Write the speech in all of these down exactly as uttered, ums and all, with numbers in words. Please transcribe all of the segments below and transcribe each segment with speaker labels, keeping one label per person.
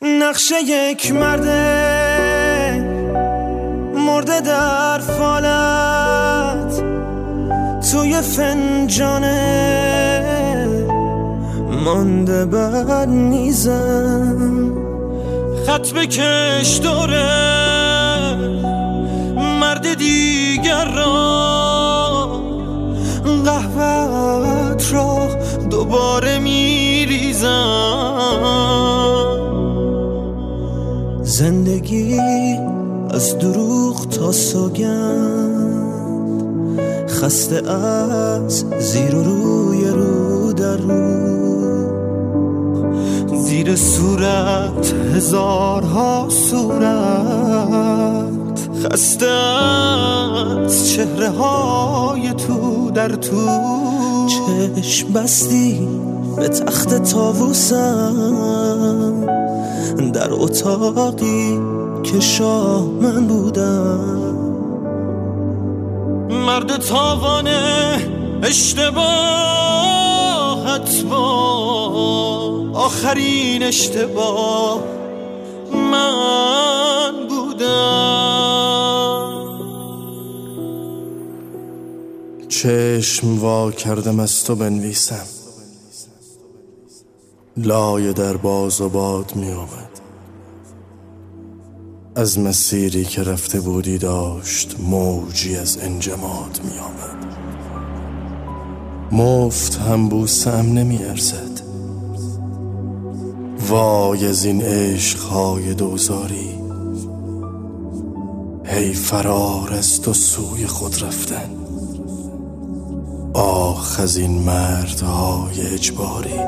Speaker 1: نقشه یک مرده مرده در فالت توی فنجانه مانده بر نیزم. خط بکش دوره مرد دیگر را، قهوه‌ات را دوباره میریزم. زندگی از دروغ تا سوگند، خسته از زیر و روی رو در رو، زیر صورت هزارها صورت، خسته از چهره های تو در تو. چشم بستی به تخت طاووسم، در اتاقی که شاه من بودم. مرد تاوانه اشتباهت با آخرین اشتباه من بودم.
Speaker 2: چشم وا کردم از تو بنویسم، لایه در باز و باد می آمد. از مسیری که رفته بودی داشت موجی از انجماد می آمد. مفت هم بوسم نمی ارزد. وای از این عشقهای دوزاری، هی فرار از تو سوی خود رفتن. آخ از این مردهای اجباری.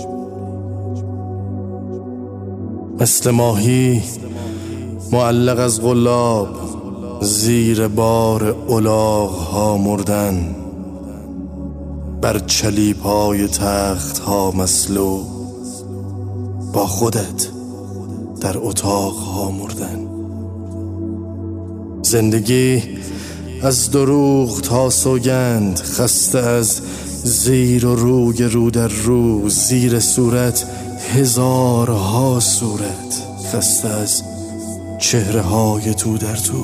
Speaker 2: مثل ماهی معلق از قلاب، زیر بار الاغ ها مردن. بر چلیپ های تخت ها مسلوب، با خودت در اتاق ها مردن. زندگی از دروغ تا سوگند، خسته از زیر و روی رو در رو، زیر صورت هزارها صورت، خسته از چهره های تو در تو.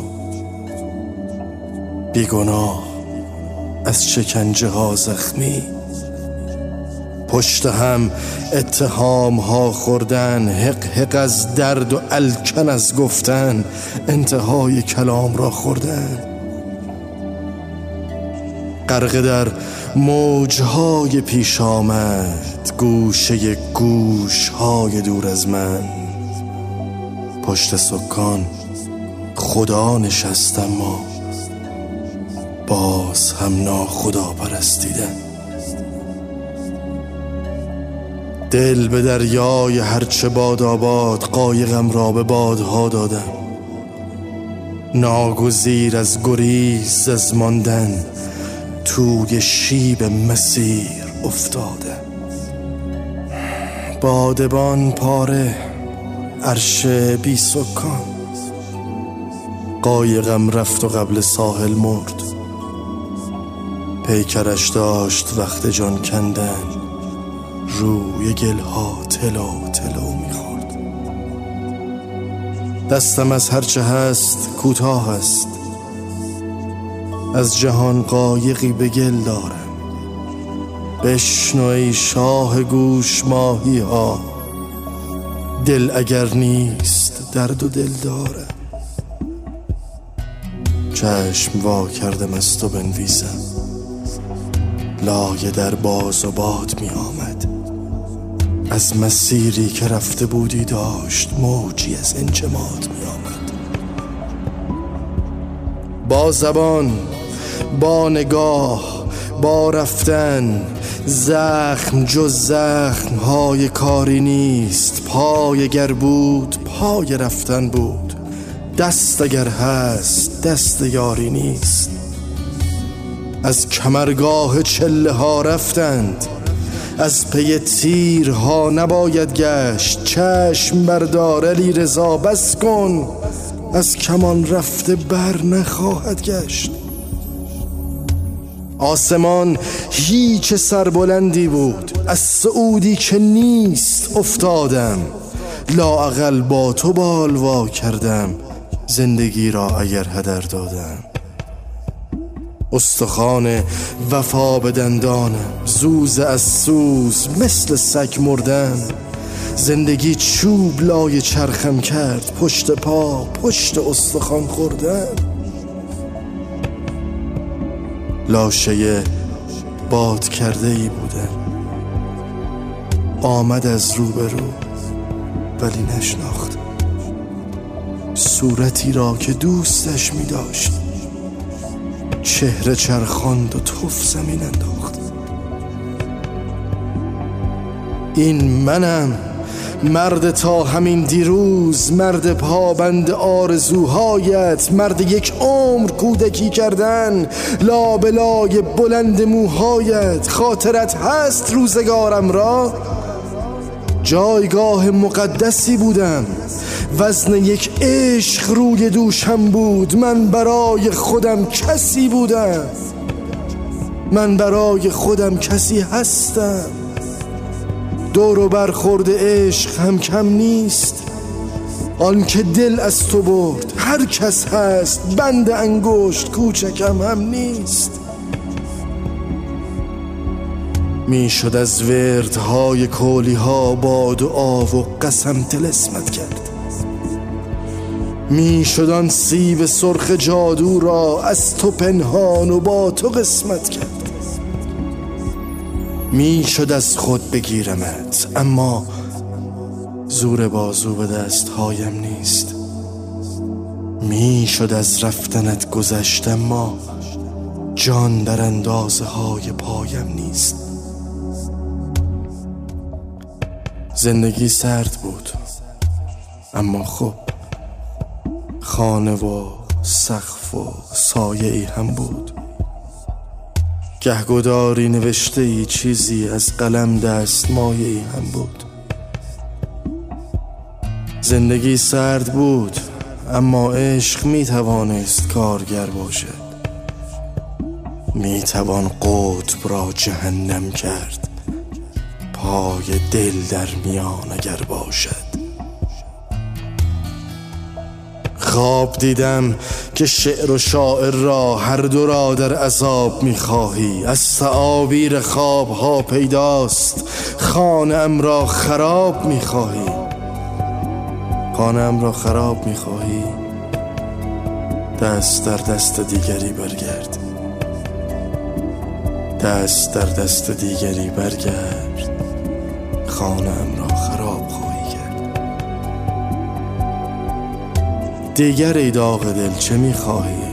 Speaker 2: بیگناه از شکنجه ها زخمی، پشت هم اتهام ها خوردن. حق حق از درد و الکن از گفتن، انتهای کلام را خوردن. غرق در موجهای پیش آمد، گوشه گوشهای دور از من. پشت سکان خدا نشستم، ما باز هم ناخدا پرستیدن. دل به دریای هرچه باد آباد، قایقم را به بادها دادم. ناگزیر از گریز از ماندن، توی شیب مسیر افتادم. بادبان پاره، عرش بی سکان، قایقم رفت و قبل ساحل مرد. پیکرش داشت وقت جان کندن، روی گلها تلو تلو میخورد. دستم از هرچه هست کوتاه است، از جهان قایقی به گل دارم. بشنو ای شاه گوش ماهی ها، دل اگر نیست درد و دل دارم. چشم وا کردم از تو بنویسم، لایه در باز و باد می آمد. از مسیری که رفته بودی داشت موجی از انجماد می آمد. با زبان، با نگاه، با رفتن، زخم جز زخم های کاری نیست. پای اگر بود پای رفتن بود، دست اگر هست دست یاری نیست. از کمرگاه چله ها رفتند، از پی تیرها نباید گشت. چشم بردار علی رضا بس کن، از کمان رفته بر نخواهد گشت. آسمان هیچ سربلندی بود، از صعودی که نیست افتادم. لااقل با تو بالوا کردم زندگی را اگر هدر دادم. استخوان وفا به دندانم، زوز از سوز مثل سگ مردم. زندگی چوب لای چرخم کرد، پشت پا پشت استخوان خوردم. لاشه باد کرده ای بودم، آمد از روبرو ولی نشناخت صورتی را که دوستش می داشت. چهره چرخاند و تف زمین انداخت. این منم، مرد تا همین دیروز، مرد پابند آرزوهایت، مرد یک عمر کودکی کردن، لابلای بلند موهایت. خاطرت هست روزگارم را؟ جایگاه مقدسی بودم، وزن یک عشق روی دوشم بود. من برای خودم کسی بودم، من برای خودم کسی هستم. دور و برخورد عشق هم کم نیست، آن که دل از تو برد هر کس هست. بند انگشت کوچکم هم نیست. می شد از وردهای کولی ها با دعا و قسم طلسمت کرد. می شد آن سیب سرخ جادو را از تو پنهان و با تو قسمت کرد. می شد از خود بگیرمت، اما زور بازو به دست هایم نیست. می شد از رفتنت گذشت، اما جان در اندازه های پایم نیست. زندگی سرد بود، اما خب خانه و سقف و سایه ای هم بود. گهگداری نوشته ای چیزی از قلم دست مایه ای هم بود. زندگی سرد بود، اما عشق می توانست کارگر باشد. می توان قطب را جهنم کرد، پای دل در میان اگر باشد. خواب دیدم که شعر و شاعر را هر دو را در عذاب می‌خواهی. از تعابیر خواب‌ها پیداست خانه‌ام را خراب می‌خواهی. خانه‌ام را خراب می‌خواهی، دست در دست دیگری برگرد. دست در دست دیگری برگرد، خانه‌ام را خراب خواهی کرد. دیگر ای داغ دل چه می‌خواهی؟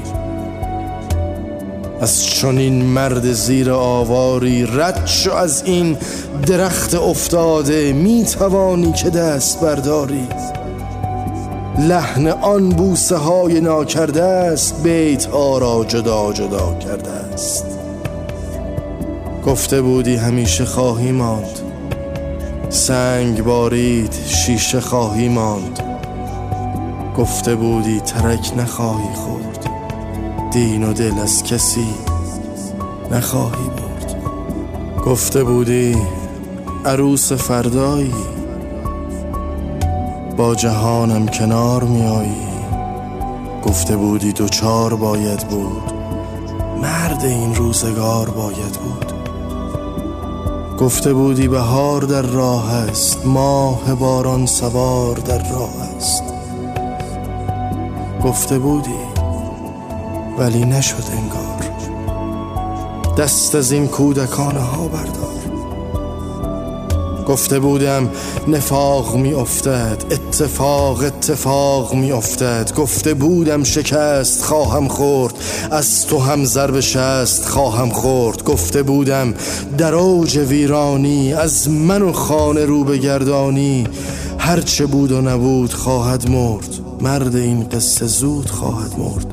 Speaker 2: از چنین مرد زیر آواری رد شو از این درخت افتاده. می‌توانی که دست برداری، لحن آن بوسه های ناکرده است، بیت ها را جدا جدا کرده است. گفته بودی همیشه خواهی ماند، سنگ بارید شیشه خواهی ماند. گفته بودی ترک نخواهی خورد، دین و دل از کسی نخواهی برد. گفته بودی عروس فردایی، با جهانم کنار میایی. گفته بودی دوچار باید بود، مرد این روزگار باید بود. گفته بودی بهار در راه است، ماه باران سوار در راه است. گفته بودی ولی نشد انگار. دست از این کودکانه ها بردار. گفته بودم نفاق می افتد، اتفاق اتفاق می افتد. گفته بودم شکست خواهم خورد، از تو هم ضرب شست خواهم خورد. گفته بودم در اوج ویرانی، از من و خانه رو بگردانی. هرچه بود و نبود خواهد مرد، مرد این قصه زود خواهد مرد.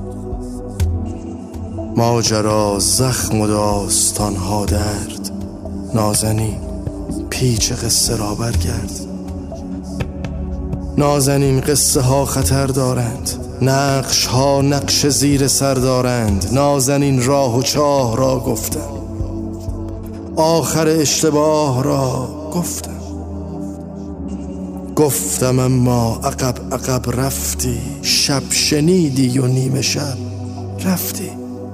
Speaker 2: ماجرا زخم و داستانها درد، نازنین پیچ قصه را برگرد. نازنین قصه ها خطر دارند، نقش ها نقش زیر سر دارند. نازنین راه و چاه را گفتم، آخر اشتباه را گفتم. گفتم اما عقب عقب رفتی، شب شنیدی و نیمه شب رفتی.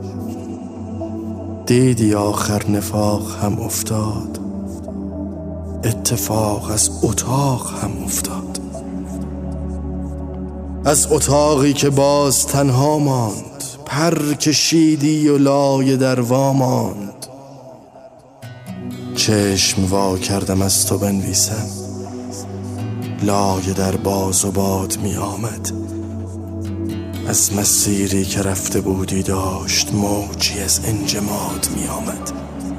Speaker 2: دیدی آخر نفاق هم افتاد، اتفاق از اتاق هم افتاد. از اتاقی که باز تنها ماند، پر کشیدی و لای در وا ماند. چشم وا کردم از تو بنویسم، لای در باز و باد می آمد. از مسیری که رفته بودی داشت موجی از انجماد می آمد.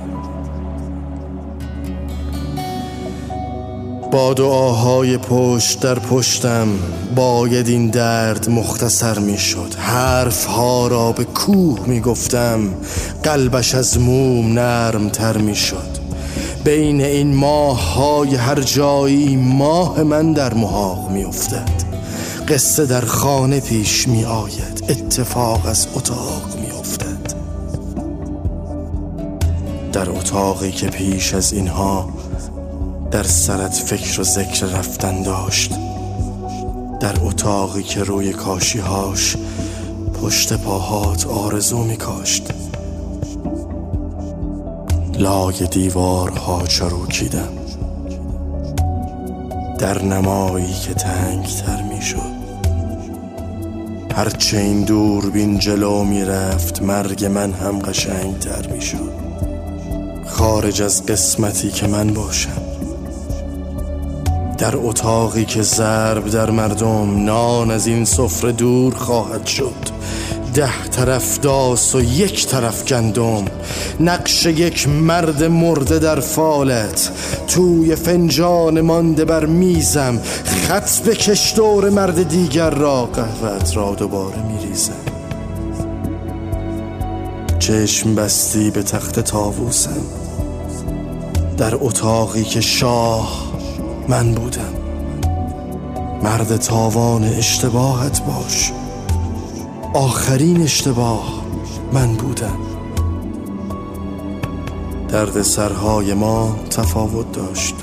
Speaker 2: با دعاهای پشت در پشتم باید این درد مختصر می شد. حرف ها را به کوه می گفتم، قلبش از موم نرم تر می شد. بین این ماه های هر جایی ماه من در محاق می افتد. قصه در خانه پیش می آید، اتفاق از اتاق می افتد. در اتاقی که پیش از اینها در سرت فکر و ذکر رفتن داشت، در اتاقی که روی کاشیهاش پشت پاهات آرزو می کاشت. لای دیوارها چروکیدم، در نمایی که تنگ تر می شد. هرچه این دوربین جلو می رفت مرگ من هم قشنگ تر می شد. خارج از قسمتی که من باشم، در اتاقی که ضرب در مردم، نان از این سفره دور خواهد شد. ده طرف داس و یک طرف گندم، نقش یک مرد مرده در فالت. توی فنجان مانده بر میزم، خط بکش دور مرد دیگر را، قهوه‌ات را دوباره میریزم. چشم بستی به تخت طاووسم، در اتاقی که شاه من بودم. مرد تاوان اشتباهت باش، آخرین اشتباه من بودم. درد سرهای ما تفاوت داشت.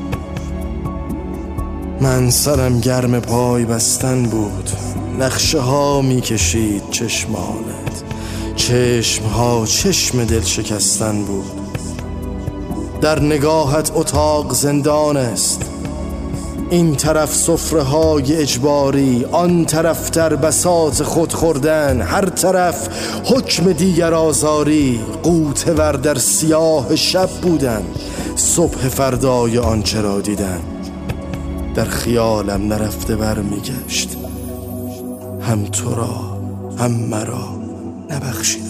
Speaker 2: من سرم گرم پای بستن بود، نقشه ها می کشید چشمانت. چشم ها چشم دل شکستن بود. در نگاهت اتاق زندان است، این طرف سفره های اجباری، آن طرف در بساط خود خوردن، هر طرف حکم دیگر آزاری. غوطه ور در سیاه شب بودن، صبح فردای آنچه را دیدن. در خیالم نرفته بر می گشت، هم تو را هم مرا نبخشیدم.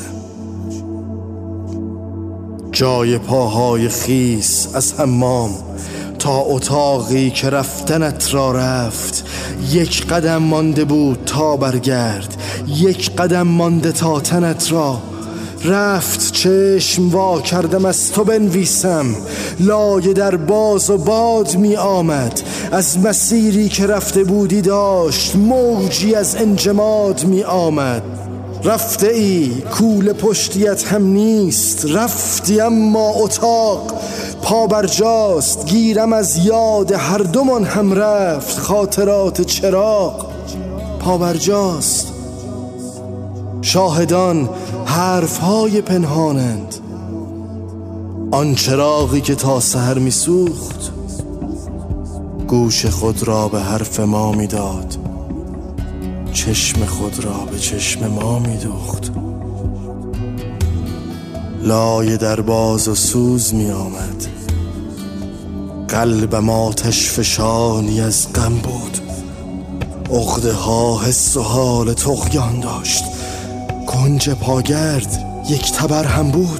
Speaker 2: جای پاهای خیس از حمام تا اتاقی که رفتنت را رفت، یک قدم مانده بود تا برگرد، یک قدم مانده تا تنت را رفت. چشم وا کردم از تو بنویسم، لایه در باز و باد می آمد. از مسیری که رفته بودی داشت موجی از انجماد می آمد. رفته ای کوله پشتیت هم نیست، رفتی اما اتاق پا برجاست. گیرم از یاد هر دومان هم رفت، خاطرات چراغ پا برجاست. شاهدان حرفهای پنهانند، آن چراغی که تا سحر می سوخت گوش خود را به حرف ما می داد، چشم خود را به چشم ما می دوخت. لایه در باز و سوز می آمد، قلبم آتش فشانی از غم بود. عقده ها حس و حال طغیان داشت، کنج پاگرد یک تبر هم بود.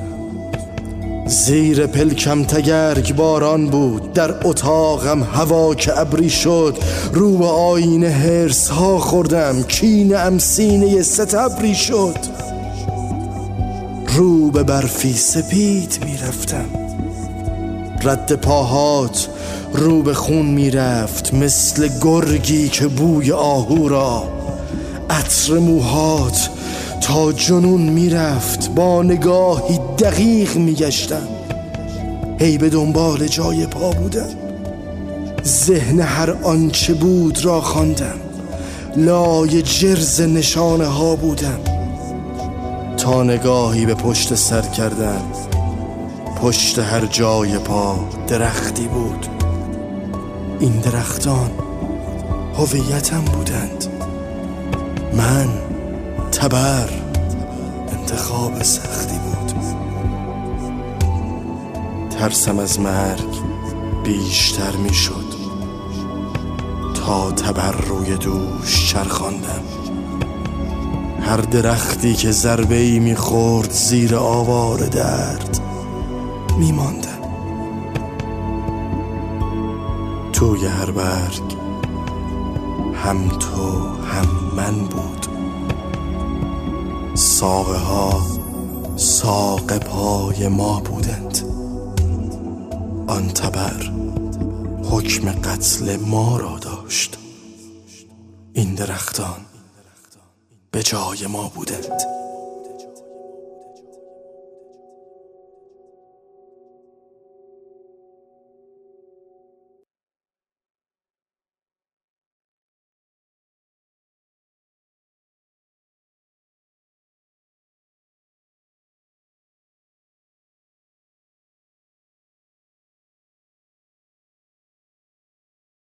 Speaker 2: زیر پلکم تگرگ باران بود، در اتاقم هوا که ابری شد. رو به آینه هرس ها خوردم، کینه ام سینه ستبری شد. رو به برفی سپید می رفتم، رد پاهات رو به خون می رفت. مثل گرگی که بوی آهو را، عطر موهات تا جنون می رفت. با نگاهی دقیق می گشتم، هی به دنبال جای پا بودم. ذهن هر آنچه بود را خواندم، لای جرز نشانه ها بودم، تا نگاهی به پشت سر کردم. پشت هر جای پا درختی بود. این درختان هویتم بودند. من تبر انتخاب سختی بود. ترسم از مرگ بیشتر می شد تا تبر روی دوش چرخاندم. هر درختی که ضربه‌ای می خورد زیر آوار درد می ماندم. توی هر برگ هم تو هم من بود. ساقه ها ساق پای ما بودند. آن تبر حکم قتل ما را داشت. این درختان به جای ما بودند.